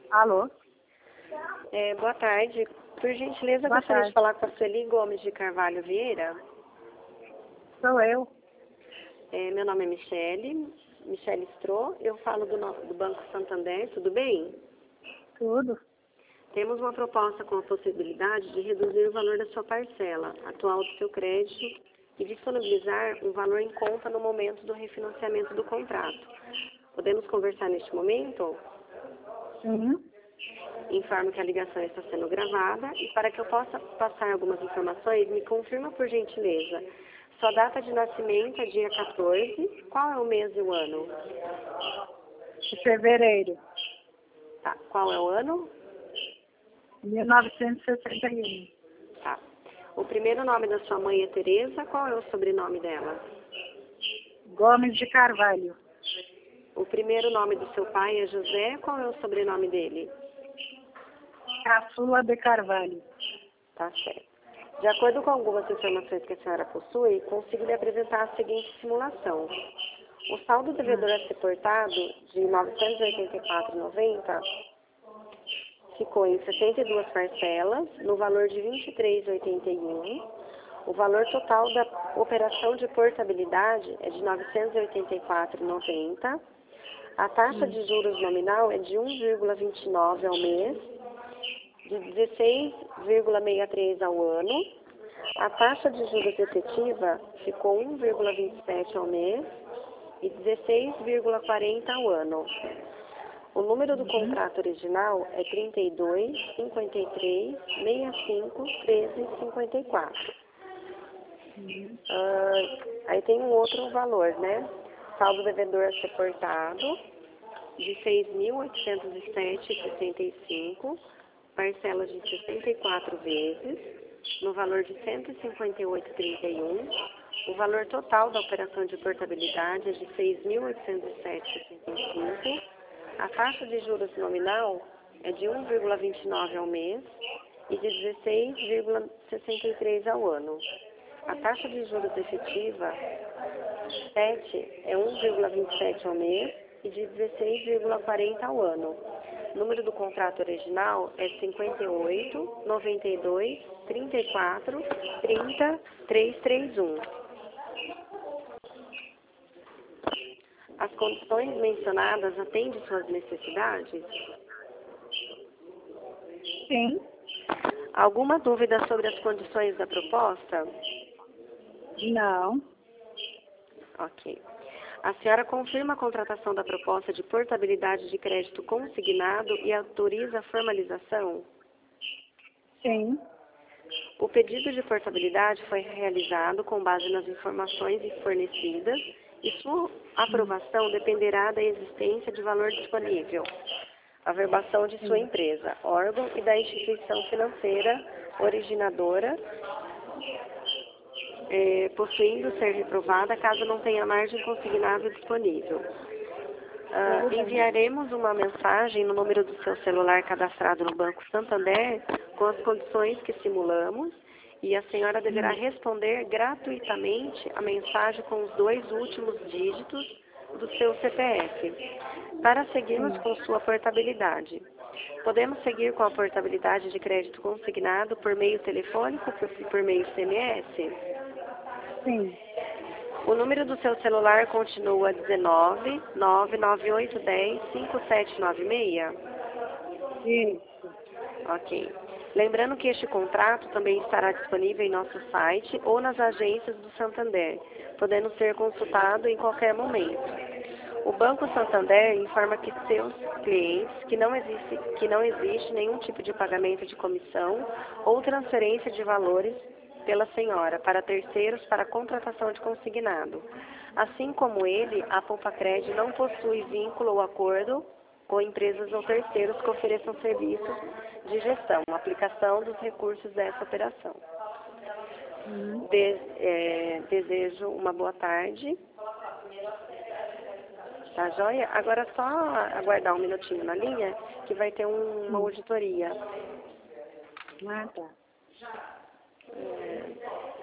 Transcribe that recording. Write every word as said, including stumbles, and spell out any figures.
Alô? É, boa tarde. Por gentileza, Boa gostaria tarde. de falar com a Sueli Gomes de Carvalho Vieira. Sou eu. É, meu nome é Michele, Michele Stro. Eu falo do, no- do Banco Santander, tudo bem? Tudo? Temos uma proposta com a possibilidade de reduzir o valor da sua parcela atual do seu crédito e disponibilizar um valor em conta no momento do refinanciamento do contrato. Podemos conversar neste momento? Sim. Informo que a ligação está sendo gravada e para que eu possa passar algumas informações, me confirma por gentileza. Sua data de nascimento é dia quatorze. Qual é o mês e o ano? De fevereiro Tá. Qual é o ano? de mil novecentos e sessenta e um. Tá. O primeiro nome da sua mãe é Tereza. Qual é o sobrenome dela? Gomes de Carvalho. O primeiro nome do seu pai é José. Qual é o sobrenome dele? Caçula de Carvalho. Tá certo. De acordo com algumas informações que a senhora possui, consigo lhe apresentar a seguinte simulação. O saldo devedor a ser portado de novecentos e oitenta e quatro reais e noventa centavos ficou em sessenta e duas parcelas, no valor de vinte e três reais e oitenta e um centavos. O valor total da operação de portabilidade é de novecentos e oitenta e quatro reais e noventa centavos. A taxa de juros nominal é de um vírgula vinte e nove ao mês, de dezesseis vírgula sessenta e três ao ano. A taxa de juros efetiva ficou um vírgula vinte e sete ao mês e dezesseis vírgula quarenta ao ano. O número do contrato original é trinta e dois, cinquenta e três, sessenta e cinco, treze, cinquenta e quatro. Ah, aí tem um outro valor, né? Saldo devedor a ser portado de seis mil oitocentos e sete reais e sessenta e cinco, parcelas de sessenta e quatro vezes, no valor de cento e cinquenta e oito reais e trinta e um centavos. O valor total da operação de portabilidade é de seis mil oitocentos e sete reais e sessenta e cinco centavos. A taxa de juros nominal é de um vírgula vinte e nove ao mês e de dezesseis vírgula sessenta e três ao ano. A taxa de juros efetiva sete é um vírgula vinte e sete ao mês e de dezesseis vírgula quarenta ao ano. O número do contrato original é cinquenta e oito, noventa e dois, trinta e quatro, trinta, trezentos e trinta e um. As condições mencionadas atendem suas necessidades? Sim. Alguma dúvida sobre as condições da proposta? Não. Ok. A senhora confirma a contratação da proposta de portabilidade de crédito consignado e autoriza a formalização? Sim. O pedido de portabilidade foi realizado com base nas informações fornecidas e sua aprovação dependerá da existência de valor disponível, a verbação de sua empresa, órgão e da instituição financeira originadora, eh, possuindo ser reprovada caso não tenha margem consignável disponível. Ah, enviaremos uma mensagem no número do seu celular cadastrado no Banco Santander com as condições que simulamos e a senhora deverá responder gratuitamente a mensagem com os dois últimos dígitos do seu C P F para seguirmos com sua portabilidade. Podemos seguir com a portabilidade de crédito consignado por meio telefônico, por, por meio S M S? Sim. O número do seu celular continua dezenove, nove nove oito um zero, cinco sete nove seis? Isso. Ok. Lembrando que este contrato também estará disponível em nosso site ou nas agências do Santander, podendo ser consultado em qualquer momento. O Banco Santander informa que seus clientes que não existe, que não existe nenhum tipo de pagamento de comissão ou transferência de valores pela senhora para terceiros para contratação de consignado. Assim como ele, a Poupa-Cred não possui vínculo ou acordo com empresas ou terceiros que ofereçam serviços de gestão, aplicação dos recursos dessa operação. De, é, desejo uma boa tarde. Tá joia? Agora é só aguardar um minutinho na linha que vai ter um, uma auditoria. Ah, tá. É,